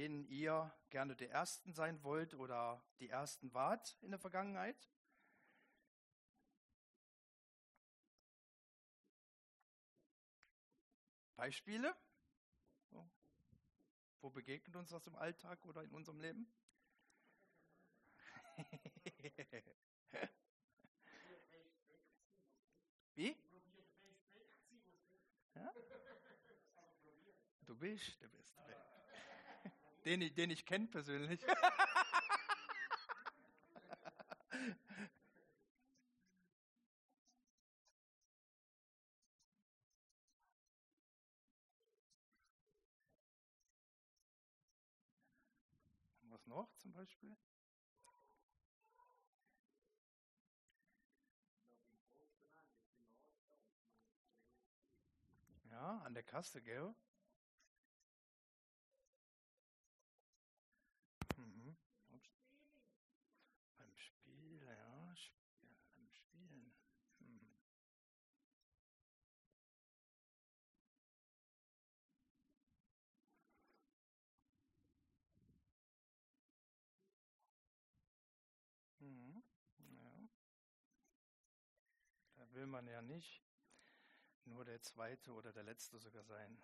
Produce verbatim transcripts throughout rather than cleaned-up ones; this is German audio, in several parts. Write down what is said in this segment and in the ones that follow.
denen ihr gerne die Ersten sein wollt oder die Ersten wart in der Vergangenheit? Beispiele? So. Wo begegnet uns das im Alltag oder in unserem Leben? Wie? Ja? Du bist der Beste. Den, ich- den ich kenne persönlich. Was noch zum Beispiel? Ja, an der Kasse, gell? Mhm. Ups. Beim Spiel, ja, Spiel, beim Spielen. Mhm. Mhm. Ja. Da will man ja nicht nur der Zweite oder der Letzte sogar sein.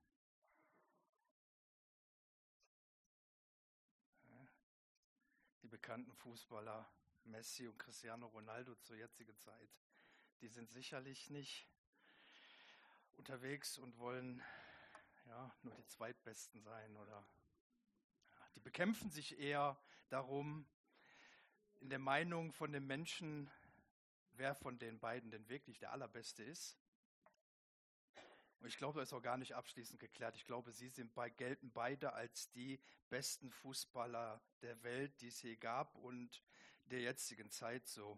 Ja. Die bekannten Fußballer Messi und Cristiano Ronaldo zur jetzigen Zeit, die sind sicherlich nicht unterwegs und wollen ja nur die Zweitbesten sein oder ja, die bekämpfen sich eher darum, in der Meinung von den Menschen, wer von den beiden denn wirklich der Allerbeste ist. Und ich glaube, das ist auch gar nicht abschließend geklärt. Ich glaube, sie sind bei, gelten beide als die besten Fußballer der Welt, die es je gab und der jetzigen Zeit so.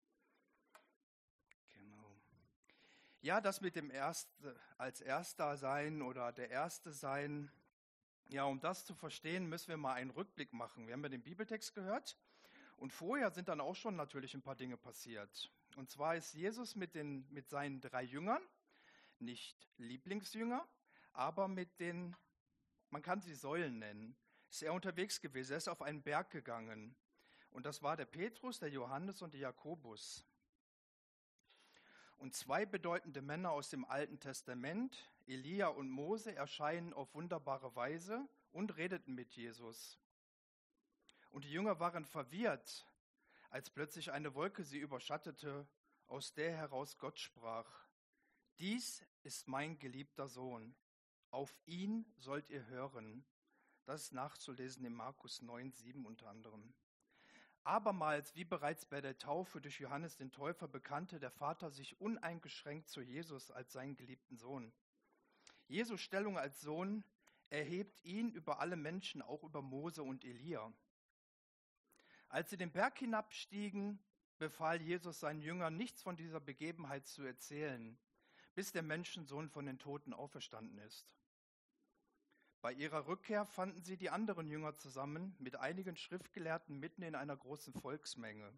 Genau. Ja, das mit dem Erste, als Erster sein oder der Erste sein, ja, um das zu verstehen, müssen wir mal einen Rückblick machen. Wir haben ja den Bibeltext gehört und vorher sind dann auch schon natürlich ein paar Dinge passiert. Und zwar ist Jesus mit, den, mit seinen drei Jüngern, nicht Lieblingsjünger, aber mit den, man kann sie Säulen nennen, ist er unterwegs gewesen. Er ist auf einen Berg gegangen. Und das war der Petrus, der Johannes und der Jakobus. Und zwei bedeutende Männer aus dem Alten Testament, Elia und Mose, erscheinen auf wunderbare Weise und redeten mit Jesus. Und die Jünger waren verwirrt, als plötzlich eine Wolke sie überschattete, aus der heraus Gott sprach: Dies ist mein geliebter Sohn, auf ihn sollt ihr hören. Das ist nachzulesen in Markus neun, sieben unter anderem. Abermals, wie bereits bei der Taufe durch Johannes den Täufer, bekannte der Vater sich uneingeschränkt zu Jesus als seinen geliebten Sohn. Jesus Stellung als Sohn erhebt ihn über alle Menschen, auch über Mose und Elia. Als sie den Berg hinabstiegen, befahl Jesus seinen Jüngern, nichts von dieser Begebenheit zu erzählen, bis der Menschensohn von den Toten auferstanden ist. Bei ihrer Rückkehr fanden sie die anderen Jünger zusammen mit einigen Schriftgelehrten mitten in einer großen Volksmenge.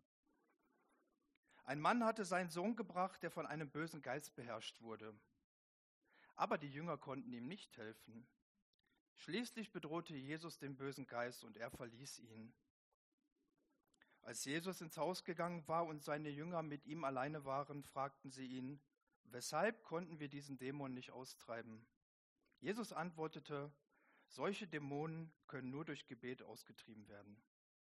Ein Mann hatte seinen Sohn gebracht, der von einem bösen Geist beherrscht wurde. Aber die Jünger konnten ihm nicht helfen. Schließlich bedrohte Jesus den bösen Geist und er verließ ihn. Als Jesus ins Haus gegangen war und seine Jünger mit ihm alleine waren, fragten sie ihn: Weshalb konnten wir diesen Dämon nicht austreiben? Jesus antwortete: Solche Dämonen können nur durch Gebet ausgetrieben werden.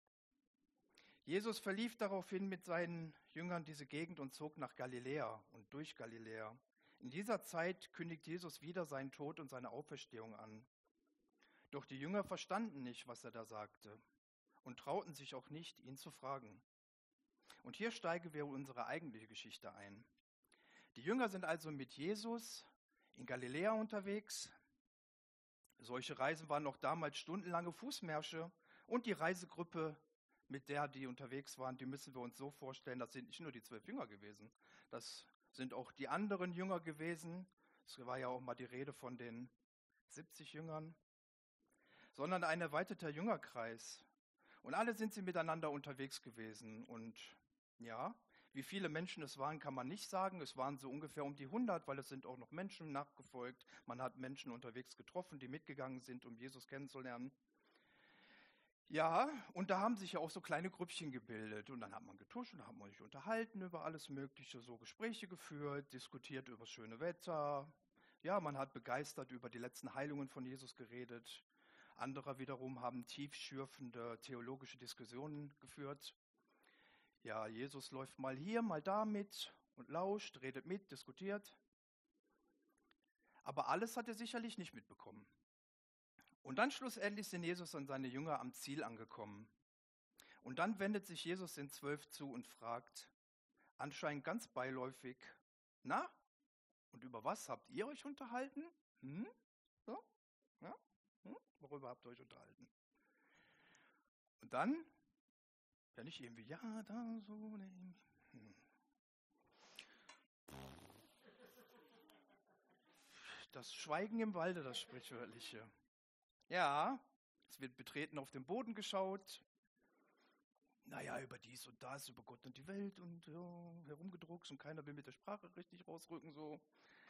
Jesus verlief daraufhin mit seinen Jüngern diese Gegend und zog nach Galiläa und durch Galiläa. In dieser Zeit kündigt Jesus wieder seinen Tod und seine Auferstehung an. Doch die Jünger verstanden nicht, was er da sagte und trauten sich auch nicht, ihn zu fragen. Und hier steigen wir in unsere eigentliche Geschichte ein. Die Jünger sind also mit Jesus in Galiläa unterwegs. Solche Reisen waren noch damals stundenlange Fußmärsche und die Reisegruppe, mit der die unterwegs waren, die müssen wir uns so vorstellen, das sind nicht nur die zwölf Jünger gewesen, das sind auch die anderen Jünger gewesen. Es war ja auch mal die Rede von den siebzig Jüngern, sondern ein erweiterter Jüngerkreis. Und alle sind sie miteinander unterwegs gewesen. Und ja, wie viele Menschen es waren, kann man nicht sagen. Es waren so ungefähr um die hundert, weil es sind auch noch Menschen nachgefolgt. Man hat Menschen unterwegs getroffen, die mitgegangen sind, um Jesus kennenzulernen. Ja, und da haben sich ja auch so kleine Grüppchen gebildet. Und dann hat man getuscht und dann hat man sich unterhalten über alles Mögliche, so Gespräche geführt, diskutiert über das schöne Wetter. Ja, man hat begeistert über die letzten Heilungen von Jesus geredet. Andere wiederum haben tiefschürfende theologische Diskussionen geführt. Ja, Jesus läuft mal hier, mal da mit und lauscht, redet mit, diskutiert. Aber alles hat er sicherlich nicht mitbekommen. Und dann schlussendlich sind Jesus und seine Jünger am Ziel angekommen. Und dann wendet sich Jesus den Zwölf zu und fragt, anscheinend ganz beiläufig, na, und über was habt ihr euch unterhalten? Hm? So? Ja? Hm? Worüber habt ihr euch unterhalten? Und dann, ja nicht irgendwie, ja, da so, ne, hm. Das Schweigen im Walde, das Sprichwörtliche. Ja, es wird betreten auf den Boden geschaut. Naja, über dies und das, über Gott und die Welt und ja, herumgedruckst und keiner will mit der Sprache richtig rausrücken, so.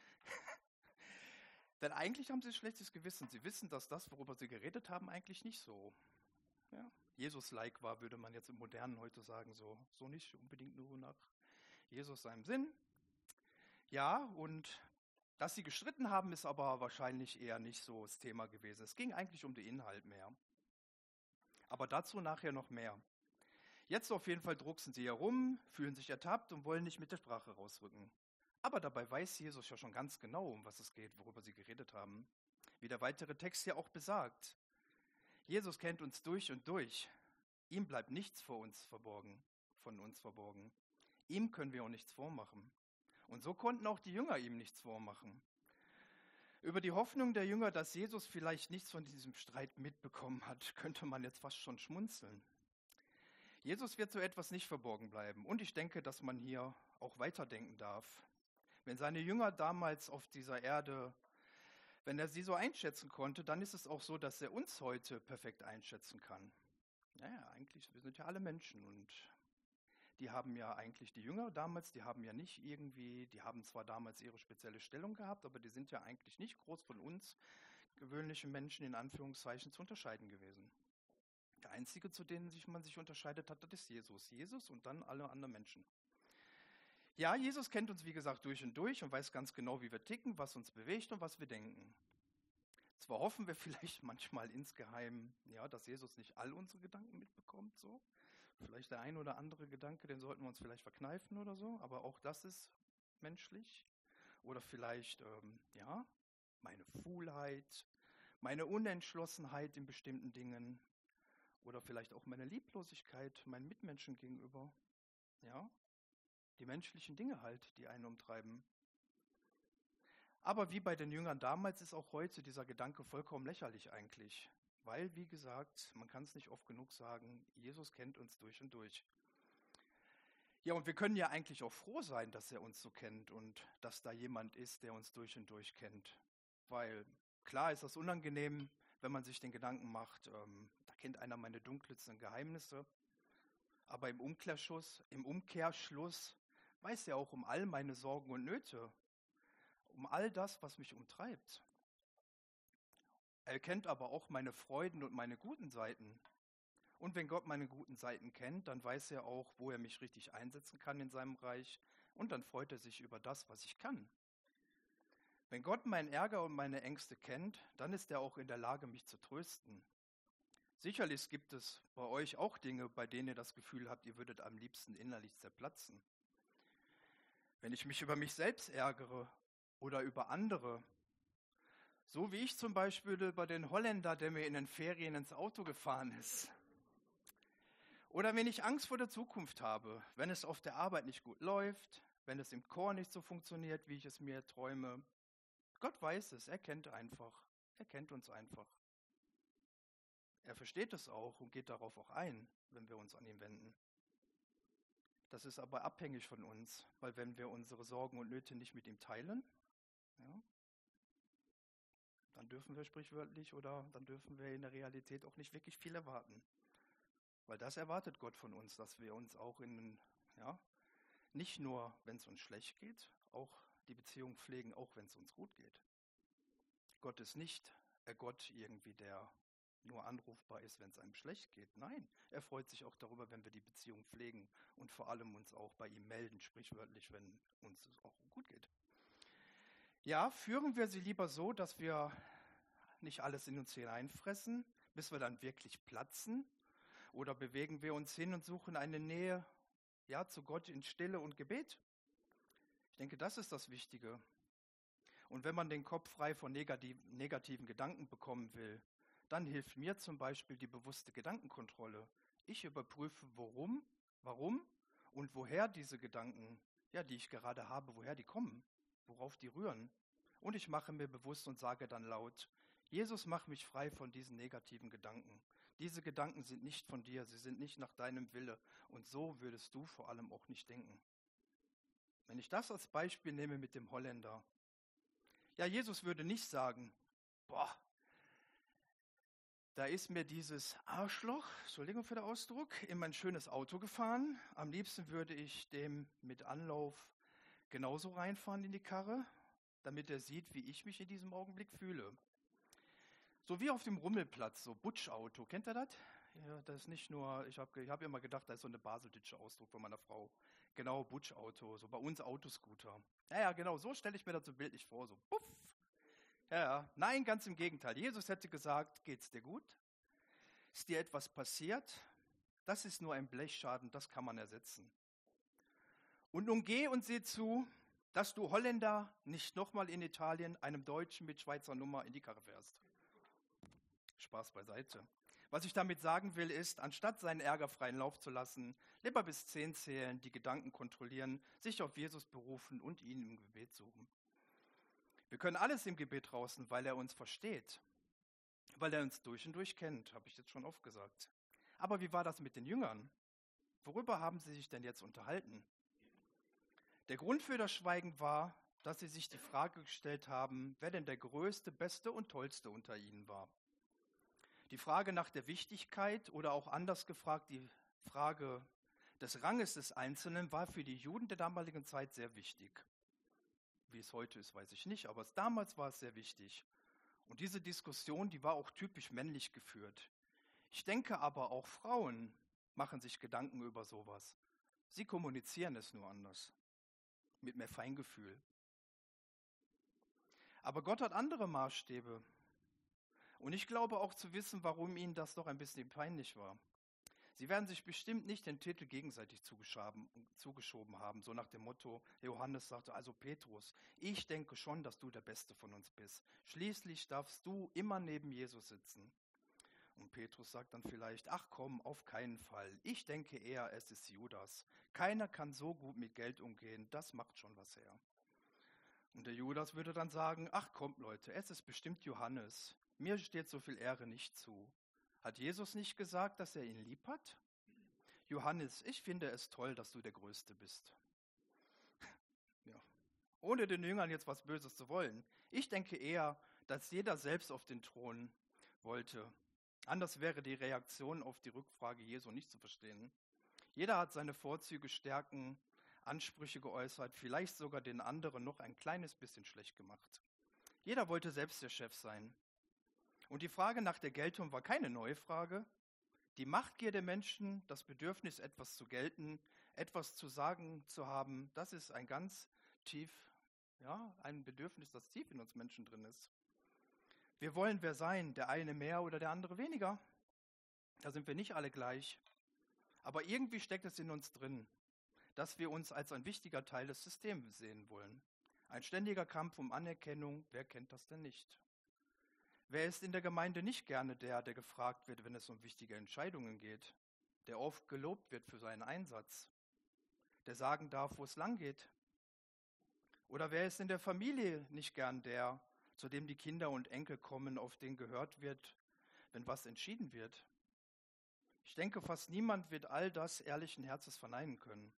Denn eigentlich haben sie ein schlechtes Gewissen. Sie wissen, dass das, worüber sie geredet haben, eigentlich nicht so ja, Jesus-like war, würde man jetzt im Modernen heute sagen, so, so nicht unbedingt nur nach Jesus seinem Sinn. Ja, und dass sie gestritten haben, ist aber wahrscheinlich eher nicht so das Thema gewesen. Es ging eigentlich um den Inhalt mehr. Aber dazu nachher noch mehr. Jetzt auf jeden Fall drucksen sie herum, fühlen sich ertappt und wollen nicht mit der Sprache rausrücken. Aber dabei weiß Jesus ja schon ganz genau, um was es geht, worüber sie geredet haben. Wie der weitere Text ja auch besagt. Jesus kennt uns durch und durch. Ihm bleibt nichts vor uns verborgen, von uns verborgen. Ihm können wir auch nichts vormachen. Und so konnten auch die Jünger ihm nichts vormachen. Über die Hoffnung der Jünger, dass Jesus vielleicht nichts von diesem Streit mitbekommen hat, könnte man jetzt fast schon schmunzeln. Jesus wird so etwas nicht verborgen bleiben. Und ich denke, dass man hier auch weiterdenken darf. Wenn seine Jünger damals auf dieser Erde, wenn er sie so einschätzen konnte, dann ist es auch so, dass er uns heute perfekt einschätzen kann. Naja, eigentlich, wir sind ja alle Menschen und die haben ja eigentlich, die Jünger damals, die haben ja nicht irgendwie, die haben zwar damals ihre spezielle Stellung gehabt, aber die sind ja eigentlich nicht groß von uns, gewöhnlichen Menschen in Anführungszeichen, zu unterscheiden gewesen. Der einzige, zu denen sich man sich unterscheidet hat, das ist Jesus. Jesus und dann alle anderen Menschen. Ja, Jesus kennt uns, wie gesagt, durch und durch und weiß ganz genau, wie wir ticken, was uns bewegt und was wir denken. Zwar hoffen wir vielleicht manchmal insgeheim, ja, dass Jesus nicht all unsere Gedanken mitbekommt, so. Vielleicht der ein oder andere Gedanke, den sollten wir uns vielleicht verkneifen oder so, aber auch das ist menschlich. Oder vielleicht, ähm, ja, meine Faulheit, meine Unentschlossenheit in bestimmten Dingen oder vielleicht auch meine Lieblosigkeit meinen Mitmenschen gegenüber. Ja, die menschlichen Dinge halt, die einen umtreiben. Aber wie bei den Jüngern damals ist auch heute dieser Gedanke vollkommen lächerlich eigentlich. Weil, wie gesagt, man kann es nicht oft genug sagen, Jesus kennt uns durch und durch. Ja, und wir können ja eigentlich auch froh sein, dass er uns so kennt und dass da jemand ist, der uns durch und durch kennt. Weil klar ist das unangenehm, wenn man sich den Gedanken macht, ähm, da kennt einer meine dunkelsten Geheimnisse. Aber im Umkehrschluss, im Umkehrschluss weiß er auch um all meine Sorgen und Nöte, um all das, was mich umtreibt. Er kennt aber auch meine Freuden und meine guten Seiten. Und wenn Gott meine guten Seiten kennt, dann weiß er auch, wo er mich richtig einsetzen kann in seinem Reich. Und dann freut er sich über das, was ich kann. Wenn Gott meinen Ärger und meine Ängste kennt, dann ist er auch in der Lage, mich zu trösten. Sicherlich gibt es bei euch auch Dinge, bei denen ihr das Gefühl habt, ihr würdet am liebsten innerlich zerplatzen. Wenn ich mich über mich selbst ärgere oder über andere, so wie ich zum Beispiel über den Holländer, der mir in den Ferien ins Auto gefahren ist. Oder wenn ich Angst vor der Zukunft habe, wenn es auf der Arbeit nicht gut läuft, wenn es im Chor nicht so funktioniert, wie ich es mir träume. Gott weiß es, er kennt einfach, er kennt uns einfach. Er versteht es auch und geht darauf auch ein, wenn wir uns an ihn wenden. Das ist aber abhängig von uns, weil wenn wir unsere Sorgen und Nöte nicht mit ihm teilen, ja, dann dürfen wir sprichwörtlich oder dann dürfen wir in der Realität auch nicht wirklich viel erwarten. Weil das erwartet Gott von uns, dass wir uns auch in, ja, nicht nur, wenn es uns schlecht geht, auch die Beziehung pflegen, auch wenn es uns gut geht. Gott ist nicht ein Gott irgendwie, der nur anrufbar ist, wenn es einem schlecht geht. Nein, er freut sich auch darüber, wenn wir die Beziehung pflegen und vor allem uns auch bei ihm melden, sprichwörtlich, wenn uns es auch gut geht. Ja, führen wir sie lieber so, dass wir nicht alles in uns hineinfressen, bis wir dann wirklich platzen? Oder bewegen wir uns hin und suchen eine Nähe, ja, zu Gott in Stille und Gebet? Ich denke, das ist das Wichtige. Und wenn man den Kopf frei von negativ, negativen Gedanken bekommen will, dann hilft mir zum Beispiel die bewusste Gedankenkontrolle. Ich überprüfe, worum, warum und woher diese Gedanken, ja, die ich gerade habe, woher die kommen, worauf die rühren. Und ich mache mir bewusst und sage dann laut: Jesus, mach mich frei von diesen negativen Gedanken. Diese Gedanken sind nicht von dir, sie sind nicht nach deinem Wille. Und so würdest du vor allem auch nicht denken. Wenn ich das als Beispiel nehme mit dem Holländer, ja, Jesus würde nicht sagen: Boah, da ist mir dieses Arschloch, Entschuldigung für den Ausdruck, in mein schönes Auto gefahren. Am liebsten würde ich dem mit Anlauf genauso reinfahren in die Karre, damit er sieht, wie ich mich in diesem Augenblick fühle. So wie auf dem Rummelplatz, so Butsch-Auto. Kennt ihr das? Ja, das ist nicht nur, ich habe ich hab immer gedacht, das ist so eine baseldeutsche Ausdruck von meiner Frau. Genau, Butsch-Auto, so bei uns Autoscooter. Ja, ja, genau, so stelle ich mir das so bildlich vor, so puff. Ja, ja, nein, ganz im Gegenteil. Jesus hätte gesagt: Geht's dir gut? Ist dir etwas passiert? Das ist nur ein Blechschaden, das kann man ersetzen. Und nun geh und sieh zu, dass du Holländer nicht nochmal in Italien einem Deutschen mit Schweizer Nummer in die Karre fährst. Spaß beiseite. Was ich damit sagen will, ist, anstatt seinen Ärger freien Lauf zu lassen, lieber bis zehn zählen, die Gedanken kontrollieren, sich auf Jesus berufen und ihn im Gebet suchen. Wir können alles im Gebet draußen, weil er uns versteht, weil er uns durch und durch kennt, habe ich jetzt schon oft gesagt. Aber wie war das mit den Jüngern? Worüber haben sie sich denn jetzt unterhalten? Der Grund für das Schweigen war, dass sie sich die Frage gestellt haben, wer denn der größte, beste und tollste unter ihnen war. Die Frage nach der Wichtigkeit oder auch anders gefragt, die Frage des Ranges des Einzelnen war für die Juden der damaligen Zeit sehr wichtig. Wie es heute ist, weiß ich nicht, aber es, damals war es sehr wichtig. Und diese Diskussion, die war auch typisch männlich geführt. Ich denke aber, auch Frauen machen sich Gedanken über sowas. Sie kommunizieren es nur anders, mit mehr Feingefühl. Aber Gott hat andere Maßstäbe. Und ich glaube auch zu wissen, warum ihnen das doch ein bisschen peinlich war. Sie werden sich bestimmt nicht den Titel gegenseitig zugeschoben haben, so nach dem Motto, Johannes sagte, also Petrus, ich denke schon, dass du der Beste von uns bist. Schließlich darfst du immer neben Jesus sitzen. Und Petrus sagt dann vielleicht, ach komm, auf keinen Fall. Ich denke eher, es ist Judas. Keiner kann so gut mit Geld umgehen, das macht schon was her. Und der Judas würde dann sagen, ach kommt Leute, es ist bestimmt Johannes. Mir steht so viel Ehre nicht zu. Hat Jesus nicht gesagt, dass er ihn lieb hat? Johannes, ich finde es toll, dass du der Größte bist. Ja. Ohne den Jüngern jetzt was Böses zu wollen. Ich denke eher, dass jeder selbst auf den Thron wollte. Anders wäre die Reaktion auf die Rückfrage Jesu nicht zu verstehen. Jeder hat seine Vorzüge, Stärken, Ansprüche geäußert, vielleicht sogar den anderen noch ein kleines bisschen schlecht gemacht. Jeder wollte selbst der Chef sein. Und die Frage nach der Geltung war keine neue Frage. Die Machtgier der Menschen, das Bedürfnis, etwas zu gelten, etwas zu sagen zu haben, das ist ein ganz tief, ja, ein Bedürfnis, das tief in uns Menschen drin ist. Wir wollen wer sein, der eine mehr oder der andere weniger. Da sind wir nicht alle gleich. Aber irgendwie steckt es in uns drin, dass wir uns als ein wichtiger Teil des Systems sehen wollen. Ein ständiger Kampf um Anerkennung, wer kennt das denn nicht? Wer ist in der Gemeinde nicht gerne der, der gefragt wird, wenn es um wichtige Entscheidungen geht, der oft gelobt wird für seinen Einsatz, der sagen darf, wo es lang geht? Oder wer ist in der Familie nicht gern der, zu dem die Kinder und Enkel kommen, auf den gehört wird, wenn was entschieden wird? Ich denke, fast niemand wird all das ehrlichen Herzens verneinen können.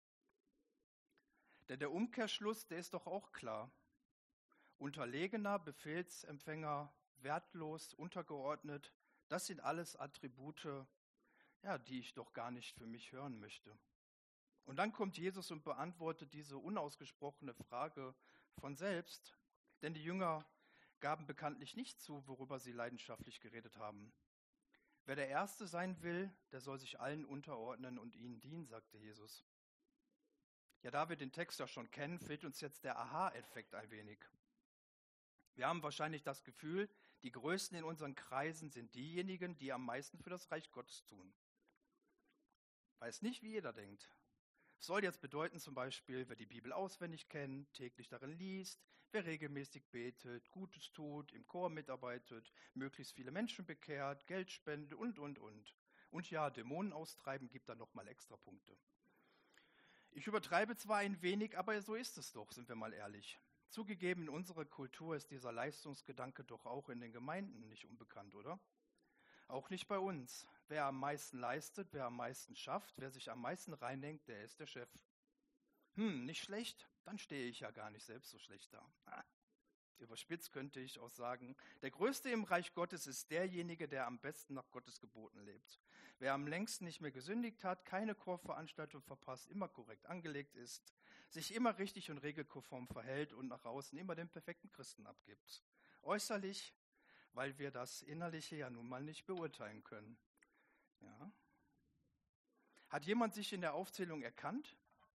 Denn der Umkehrschluss, der ist doch auch klar. Unterlegener, Befehlsempfänger, wertlos, untergeordnet, das sind alles Attribute, ja, die ich doch gar nicht für mich hören möchte. Und dann kommt Jesus und beantwortet diese unausgesprochene Frage von selbst, denn die Jünger gaben bekanntlich nicht zu, worüber sie leidenschaftlich geredet haben. Wer der Erste sein will, der soll sich allen unterordnen und ihnen dienen, sagte Jesus. Ja, da wir den Text ja schon kennen, fehlt uns jetzt der Aha-Effekt ein wenig. Wir haben wahrscheinlich das Gefühl, die Größten in unseren Kreisen sind diejenigen, die am meisten für das Reich Gottes tun. Weiß nicht, wie jeder denkt. Es soll jetzt bedeuten zum Beispiel, wer die Bibel auswendig kennt, täglich darin liest, wer regelmäßig betet, Gutes tut, im Chor mitarbeitet, möglichst viele Menschen bekehrt, Geld spendet und, und, und. Und ja, Dämonen austreiben gibt dann nochmal extra Punkte. Ich übertreibe zwar ein wenig, aber so ist es doch, sind wir mal ehrlich. Zugegeben, in unserer Kultur ist dieser Leistungsgedanke doch auch in den Gemeinden nicht unbekannt, oder? Auch nicht bei uns. Wer am meisten leistet, wer am meisten schafft, wer sich am meisten reindenkt, der ist der Chef. Hm, nicht schlecht? Dann stehe ich ja gar nicht selbst so schlecht da. Ah. Überspitzt könnte ich auch sagen, der Größte im Reich Gottes ist derjenige, der am besten nach Gottes Geboten lebt. Wer am längsten nicht mehr gesündigt hat, keine Chorveranstaltung verpasst, immer korrekt angelegt ist, sich immer richtig und regelkonform verhält und nach außen immer den perfekten Christen abgibt. Äußerlich, weil wir das Innerliche ja nun mal nicht beurteilen können. Ja. Hat jemand sich in der Aufzählung erkannt?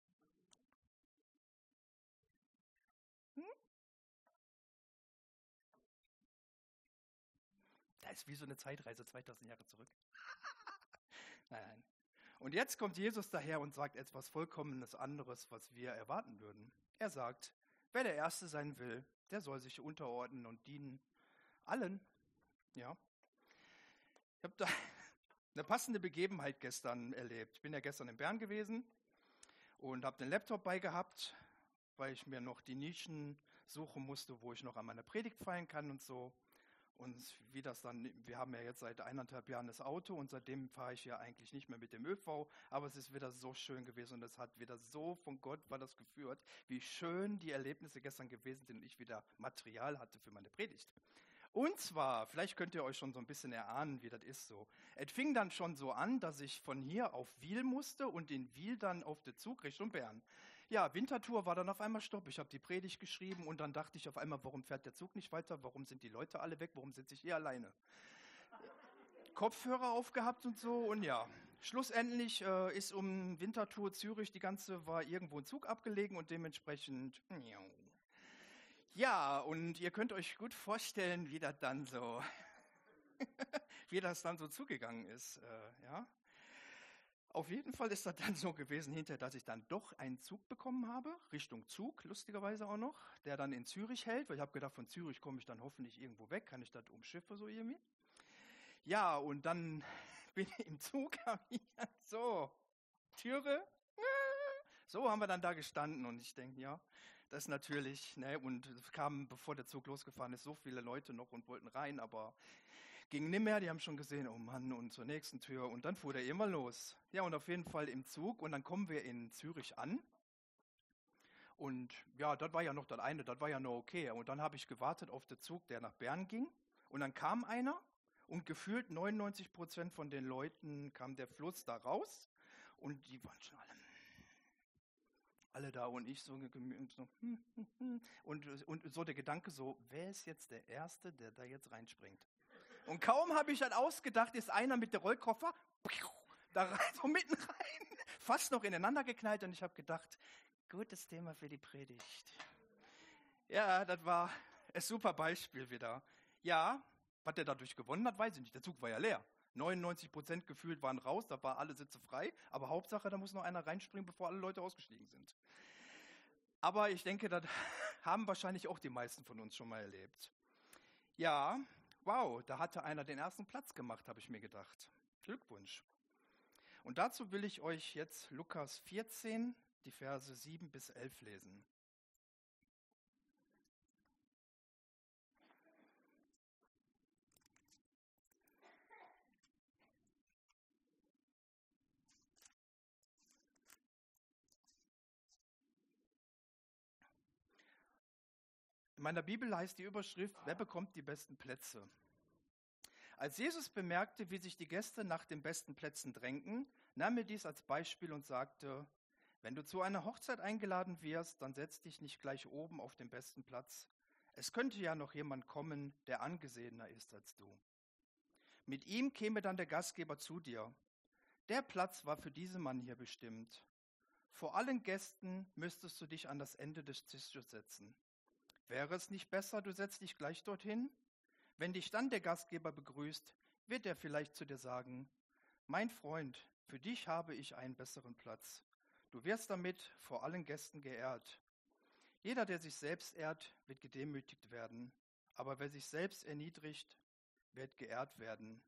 Hm? Das ist wie so eine Zeitreise zweitausend Jahre zurück. Nein, nein. Und jetzt kommt Jesus daher und sagt etwas vollkommenes anderes, was wir erwarten würden. Er sagt, wer der Erste sein will, der soll sich unterordnen und dienen allen. Ja. Ich habe da eine passende Begebenheit gestern erlebt. Ich bin ja gestern in Bern gewesen und habe den Laptop bei gehabt, weil ich mir noch die Nischen suchen musste, wo ich noch an meiner Predigt feiern kann und so. Und wie das dann, wir haben ja jetzt seit eineinhalb Jahren das Auto und seitdem fahre ich ja eigentlich nicht mehr mit dem ÖV, aber es ist wieder so schön gewesen und es hat wieder so von Gott war das geführt, wie schön die Erlebnisse gestern gewesen sind und ich wieder Material hatte für meine Predigt. Und zwar, vielleicht könnt ihr euch schon so ein bisschen erahnen, wie das ist so. Es fing dann schon so an, dass ich von hier auf Wil musste und in Wil dann auf den Zug Richtung Bern. Ja, Winterthur war dann auf einmal Stopp. Ich habe die Predigt geschrieben und dann dachte ich auf einmal, warum fährt der Zug nicht weiter? Warum sind die Leute alle weg? Warum sitze ich hier alleine? Kopfhörer aufgehabt und so und ja. Schlussendlich äh, ist um Winterthur Zürich, die ganze war irgendwo ein Zug abgelegen und dementsprechend... Ja, und ihr könnt euch gut vorstellen, wie das dann so, wie das dann so zugegangen ist, äh, ja. Auf jeden Fall ist das dann so gewesen hinterher, dass ich dann doch einen Zug bekommen habe, Richtung Zug, lustigerweise auch noch, der dann in Zürich hält, weil ich habe gedacht, von Zürich komme ich dann hoffentlich irgendwo weg, kann ich das umschiffen so irgendwie. Ja, und dann bin ich im Zug, so, Türe, so haben wir dann da gestanden und ich denke, ja, das ist natürlich, ne, und es kamen, bevor der Zug losgefahren ist, so viele Leute noch und wollten rein, aber ging nicht mehr, die haben schon gesehen, oh Mann, und zur nächsten Tür und dann fuhr der immer los. Ja, und auf jeden Fall im Zug und dann kommen wir in Zürich an und ja, das war ja noch das eine, das war ja noch okay und dann habe ich gewartet auf den Zug, der nach Bern ging und dann kam einer und gefühlt neunundneunzig Prozent von den Leuten kam der Fluss da raus und die waren schon alle alle da und ich so, so und, und so der Gedanke so, wer ist jetzt der Erste, der da jetzt reinspringt? Und kaum habe ich das ausgedacht, ist einer mit der Rollkoffer da rein, so mitten rein, fast noch ineinander geknallt und ich habe gedacht, gutes Thema für die Predigt. Ja, das war ein super Beispiel wieder. Ja, was der dadurch gewonnen hat, weiß ich nicht, der Zug war ja leer. neunundneunzig Prozent gefühlt waren raus, da waren alle Sitze frei, aber Hauptsache, da muss noch einer reinspringen, bevor alle Leute ausgestiegen sind. Aber ich denke, das haben wahrscheinlich auch die meisten von uns schon mal erlebt. Ja, wow, da hatte einer den ersten Platz gemacht, habe ich mir gedacht. Glückwunsch. Und dazu will ich euch jetzt Lukas vierzehn, die Verse sieben bis elf lesen. In meiner Bibel heißt die Überschrift, wer bekommt die besten Plätze? Als Jesus bemerkte, wie sich die Gäste nach den besten Plätzen drängten, nahm er dies als Beispiel und sagte, wenn du zu einer Hochzeit eingeladen wirst, dann setz dich nicht gleich oben auf den besten Platz. Es könnte ja noch jemand kommen, der angesehener ist als du. Mit ihm käme dann der Gastgeber zu dir. Der Platz war für diesen Mann hier bestimmt. Vor allen Gästen müsstest du dich an das Ende des Tisches setzen. Wäre es nicht besser, du setzt dich gleich dorthin? Wenn dich dann der Gastgeber begrüßt, wird er vielleicht zu dir sagen, mein Freund, für dich habe ich einen besseren Platz. Du wirst damit vor allen Gästen geehrt. Jeder, der sich selbst ehrt, wird gedemütigt werden. Aber wer sich selbst erniedrigt, wird geehrt werden.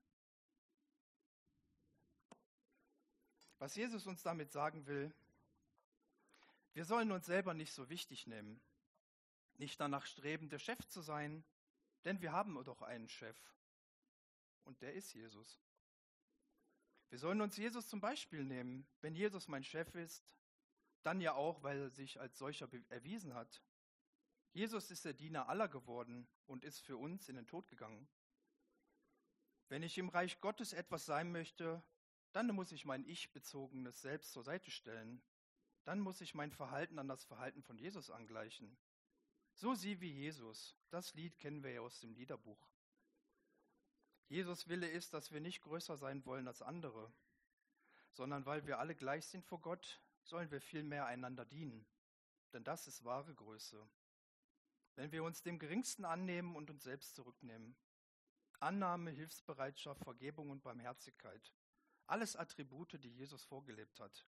Was Jesus uns damit sagen will, wir sollen uns selber nicht so wichtig nehmen, nicht danach streben, der Chef zu sein, denn wir haben doch einen Chef und der ist Jesus. Wir sollen uns Jesus zum Beispiel nehmen. Wenn Jesus mein Chef ist, dann ja auch, weil er sich als solcher erwiesen hat. Jesus ist der Diener aller geworden und ist für uns in den Tod gegangen. Wenn ich im Reich Gottes etwas sein möchte, dann muss ich mein ich-bezogenes Selbst zur Seite stellen. Dann muss ich mein Verhalten an das Verhalten von Jesus angleichen. So sieh wie Jesus. Das Lied kennen wir ja aus dem Liederbuch. Jesus' Wille ist, dass wir nicht größer sein wollen als andere, sondern weil wir alle gleich sind vor Gott, sollen wir vielmehr einander dienen. Denn das ist wahre Größe. Wenn wir uns dem Geringsten annehmen und uns selbst zurücknehmen. Annahme, Hilfsbereitschaft, Vergebung und Barmherzigkeit. Alles Attribute, die Jesus vorgelebt hat.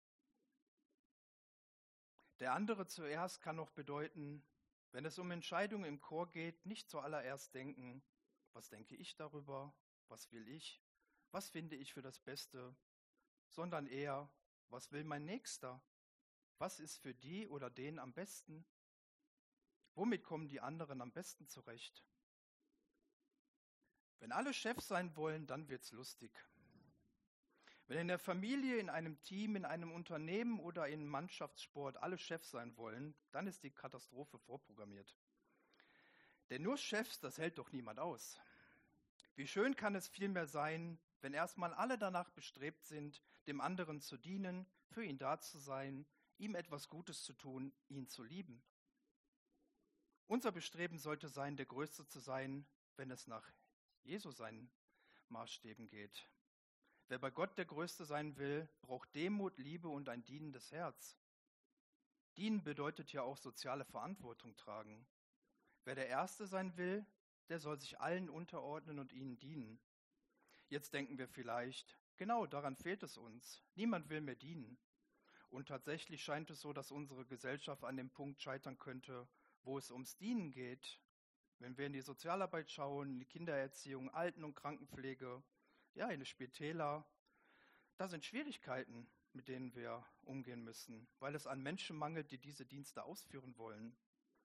Der andere zuerst kann auch bedeuten, wenn es um Entscheidungen im Chor geht, nicht zuallererst denken, was denke ich darüber, was will ich, was finde ich für das Beste, sondern eher, was will mein Nächster, was ist für die oder den am besten, womit kommen die anderen am besten zurecht. Wenn alle Chefs sein wollen, dann wird's lustig. Wenn in der Familie, in einem Team, in einem Unternehmen oder in Mannschaftssport alle Chefs sein wollen, dann ist die Katastrophe vorprogrammiert. Denn nur Chefs, das hält doch niemand aus. Wie schön kann es vielmehr sein, wenn erstmal alle danach bestrebt sind, dem anderen zu dienen, für ihn da zu sein, ihm etwas Gutes zu tun, ihn zu lieben. Unser Bestreben sollte sein, der Größte zu sein, wenn es nach Jesu seinen Maßstäben geht. Wer bei Gott der Größte sein will, braucht Demut, Liebe und ein dienendes Herz. Dienen bedeutet ja auch soziale Verantwortung tragen. Wer der Erste sein will, der soll sich allen unterordnen und ihnen dienen. Jetzt denken wir vielleicht, genau daran fehlt es uns. Niemand will mehr dienen. Und tatsächlich scheint es so, dass unsere Gesellschaft an dem Punkt scheitern könnte, wo es ums Dienen geht. Wenn wir in die Sozialarbeit schauen, in die Kindererziehung, Alten- und Krankenpflege, ja, in die Spitäler, da sind Schwierigkeiten, mit denen wir umgehen müssen, weil es an Menschen mangelt, die diese Dienste ausführen wollen.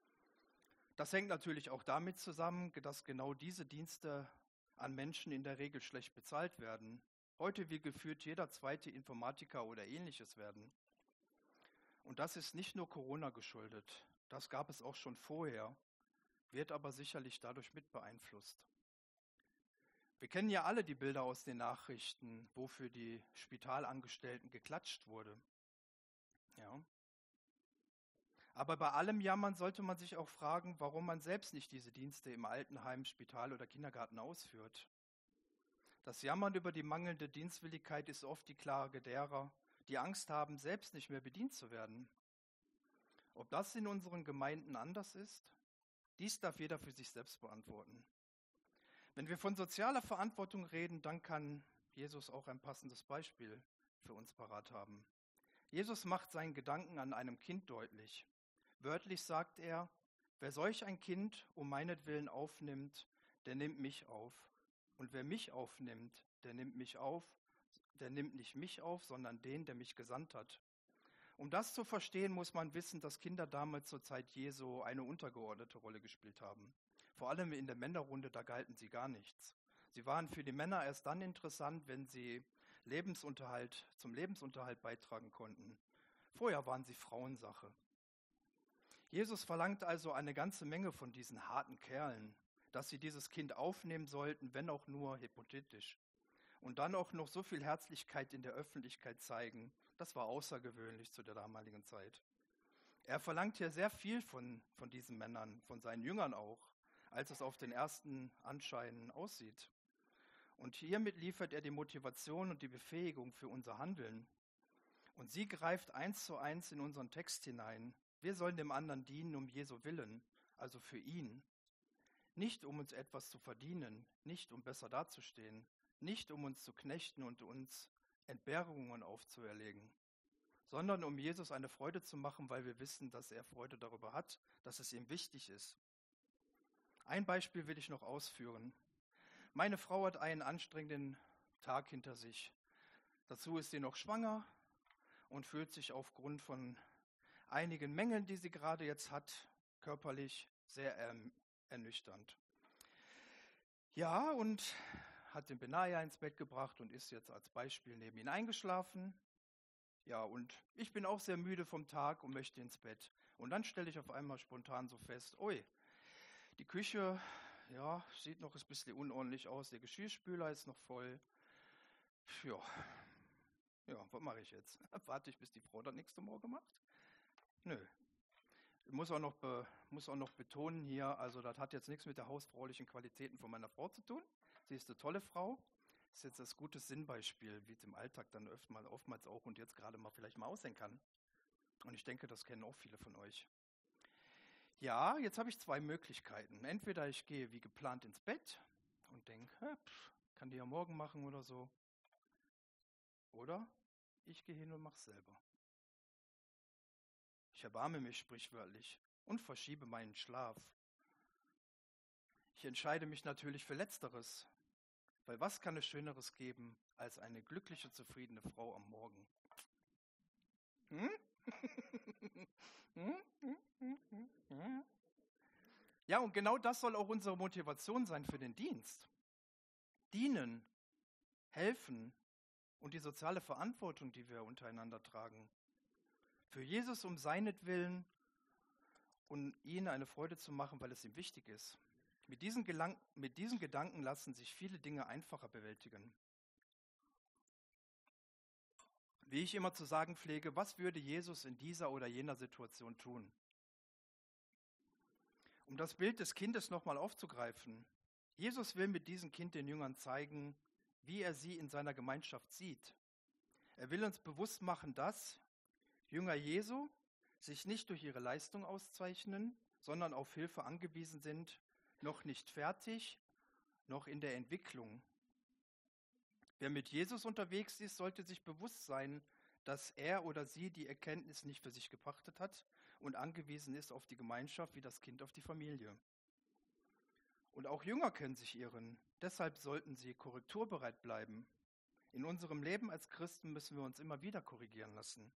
Das hängt natürlich auch damit zusammen, dass genau diese Dienste an Menschen in der Regel schlecht bezahlt werden. Heute will gefühlt jeder zweite Informatiker oder Ähnliches werden. Und das ist nicht nur Corona geschuldet, das gab es auch schon vorher, wird aber sicherlich dadurch mit beeinflusst. Wir kennen ja alle die Bilder aus den Nachrichten, wo für die Spitalangestellten geklatscht wurde. Ja. Aber bei allem Jammern sollte man sich auch fragen, warum man selbst nicht diese Dienste im Altenheim, Spital oder Kindergarten ausführt. Das Jammern über die mangelnde Dienstwilligkeit ist oft die Klage derer, die Angst haben, selbst nicht mehr bedient zu werden. Ob das in unseren Gemeinden anders ist, dies darf jeder für sich selbst beantworten. Wenn wir von sozialer Verantwortung reden, dann kann Jesus auch ein passendes Beispiel für uns parat haben. Jesus macht seinen Gedanken an einem Kind deutlich. Wörtlich sagt er, wer solch ein Kind um meinetwillen aufnimmt, der nimmt mich auf. Und wer mich aufnimmt, der nimmt mich auf, der nimmt nicht mich auf, sondern den, der mich gesandt hat. Um das zu verstehen, muss man wissen, dass Kinder damals zur Zeit Jesu eine untergeordnete Rolle gespielt haben. Vor allem in der Männerrunde, da galten sie gar nichts. Sie waren für die Männer erst dann interessant, wenn sie Lebensunterhalt, zum Lebensunterhalt beitragen konnten. Vorher waren sie Frauensache. Jesus verlangt also eine ganze Menge von diesen harten Kerlen, dass sie dieses Kind aufnehmen sollten, wenn auch nur hypothetisch. Und dann auch noch so viel Herzlichkeit in der Öffentlichkeit zeigen, das war außergewöhnlich zu der damaligen Zeit. Er verlangt hier sehr viel von, von diesen Männern, von seinen Jüngern auch, als es auf den ersten Anschein aussieht. Und hiermit liefert er die Motivation und die Befähigung für unser Handeln. Und sie greift eins zu eins in unseren Text hinein. Wir sollen dem anderen dienen um Jesu Willen, also für ihn. Nicht um uns etwas zu verdienen, nicht um besser dazustehen, nicht um uns zu knechten und uns Entbehrungen aufzuerlegen, sondern um Jesus eine Freude zu machen, weil wir wissen, dass er Freude darüber hat, dass es ihm wichtig ist. Ein Beispiel will ich noch ausführen. Meine Frau hat einen anstrengenden Tag hinter sich. Dazu ist sie noch schwanger und fühlt sich aufgrund von einigen Mängeln, die sie gerade jetzt hat, körperlich sehr ähm, ernüchternd. Ja, und hat den Benaja ins Bett gebracht und ist jetzt als Beispiel neben ihn eingeschlafen. Ja, und ich bin auch sehr müde vom Tag und möchte ins Bett. Und dann stelle ich auf einmal spontan so fest, ui, die Küche, ja, sieht noch ein bisschen unordentlich aus, der Geschirrspüler ist noch voll. Ja, ja, was mache ich jetzt? Warte ich, bis die Frau das nächste Morgen macht? Nö. Ich muss auch noch, be, muss auch noch betonen hier, also das hat jetzt nichts mit der hausfraulichen Qualitäten von meiner Frau zu tun. Sie ist eine tolle Frau. Das ist jetzt das gute Sinnbeispiel, wie es im Alltag dann oftmals, oftmals auch und jetzt gerade mal vielleicht mal aussehen kann. Und ich denke, das kennen auch viele von euch. Ja, jetzt habe ich zwei Möglichkeiten. Entweder ich gehe wie geplant ins Bett und denke, pff, kann die ja morgen machen oder so. Oder ich gehe hin und mache es selber. Ich erbarme mich sprichwörtlich und verschiebe meinen Schlaf. Ich entscheide mich natürlich für Letzteres, weil was kann es Schöneres geben als eine glückliche, zufriedene Frau am Morgen? Hm? Ja, und genau das soll auch unsere Motivation sein für den Dienst. Dienen, helfen und die soziale Verantwortung, die wir untereinander tragen. Für Jesus um seinetwillen und ihnen eine Freude zu machen, weil es ihm wichtig ist. Mit diesen, Gelang- mit diesen Gedanken lassen sich viele Dinge einfacher bewältigen. Wie ich immer zu sagen pflege, was würde Jesus in dieser oder jener Situation tun? Um das Bild des Kindes nochmal aufzugreifen. Jesus will mit diesem Kind den Jüngern zeigen, wie er sie in seiner Gemeinschaft sieht. Er will uns bewusst machen, dass Jünger Jesu sich nicht durch ihre Leistung auszeichnen, sondern auf Hilfe angewiesen sind, noch nicht fertig, noch in der Entwicklung. Wer mit Jesus unterwegs ist, sollte sich bewusst sein, dass er oder sie die Erkenntnis nicht für sich gepachtet hat und angewiesen ist auf die Gemeinschaft wie das Kind auf die Familie. Und auch Jünger können sich irren. Deshalb sollten sie korrekturbereit bleiben. In unserem Leben als Christen müssen wir uns immer wieder korrigieren lassen.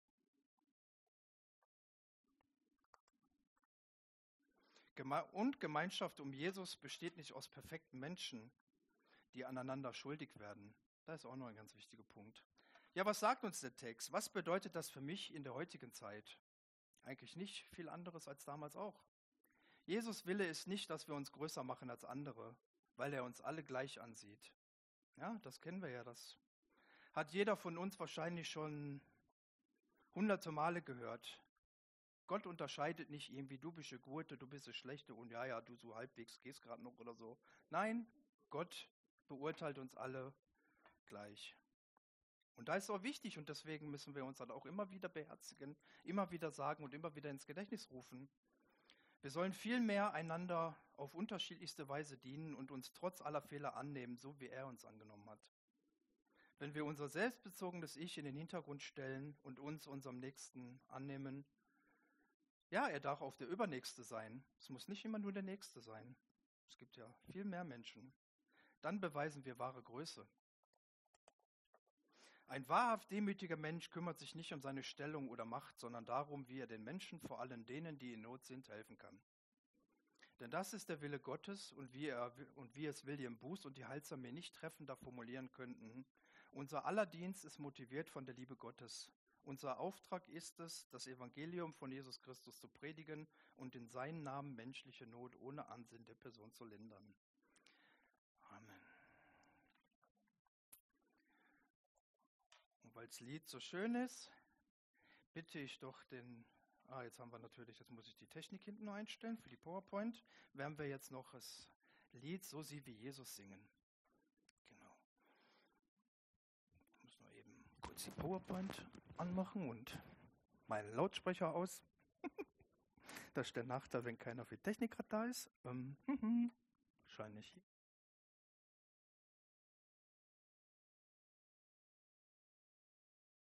Und Gemeinschaft um Jesus besteht nicht aus perfekten Menschen, die aneinander schuldig werden. Das ist auch noch ein ganz wichtiger Punkt. Ja, was sagt uns der Text? Was bedeutet das für mich in der heutigen Zeit? Eigentlich nicht viel anderes als damals auch. Jesus' Wille ist nicht, dass wir uns größer machen als andere, weil er uns alle gleich ansieht. Ja, das kennen wir ja. Das hat jeder von uns wahrscheinlich schon hunderte Male gehört. Gott unterscheidet nicht irgendwie, du bist eine Gute, du bist eine Schlechte und ja, ja, du so halbwegs gehst gerade noch oder so. Nein, Gott beurteilt uns alle gleich. Und da ist es auch wichtig und deswegen müssen wir uns dann auch immer wieder beherzigen, immer wieder sagen und immer wieder ins Gedächtnis rufen. Wir sollen vielmehr einander auf unterschiedlichste Weise dienen und uns trotz aller Fehler annehmen, so wie er uns angenommen hat. Wenn wir unser selbstbezogenes Ich in den Hintergrund stellen und uns unserem Nächsten annehmen, ja, er darf auch der Übernächste sein. Es muss nicht immer nur der Nächste sein. Es gibt ja viel mehr Menschen. Dann beweisen wir wahre Größe. Ein wahrhaft demütiger Mensch kümmert sich nicht um seine Stellung oder Macht, sondern darum, wie er den Menschen, vor allem denen, die in Not sind, helfen kann. Denn das ist der Wille Gottes und wie, er, und wie es William Booth und die Heilsarmee nicht treffender formulieren könnten. Unser aller Dienst ist motiviert von der Liebe Gottes. Unser Auftrag ist es, das Evangelium von Jesus Christus zu predigen und in seinem Namen menschliche Not ohne Ansehen der Person zu lindern. Amen. Und weil das Lied so schön ist, bitte ich doch den, ah, jetzt haben wir natürlich, jetzt muss ich die Technik hinten noch einstellen für die PowerPoint, werden wir jetzt noch das Lied So sie wie Jesus singen. Genau. kurz die PowerPoint anmachen und meinen Lautsprecher aus. Das ist der Nachteil, wenn keiner für Techniker da ist. Ähm, wahrscheinlich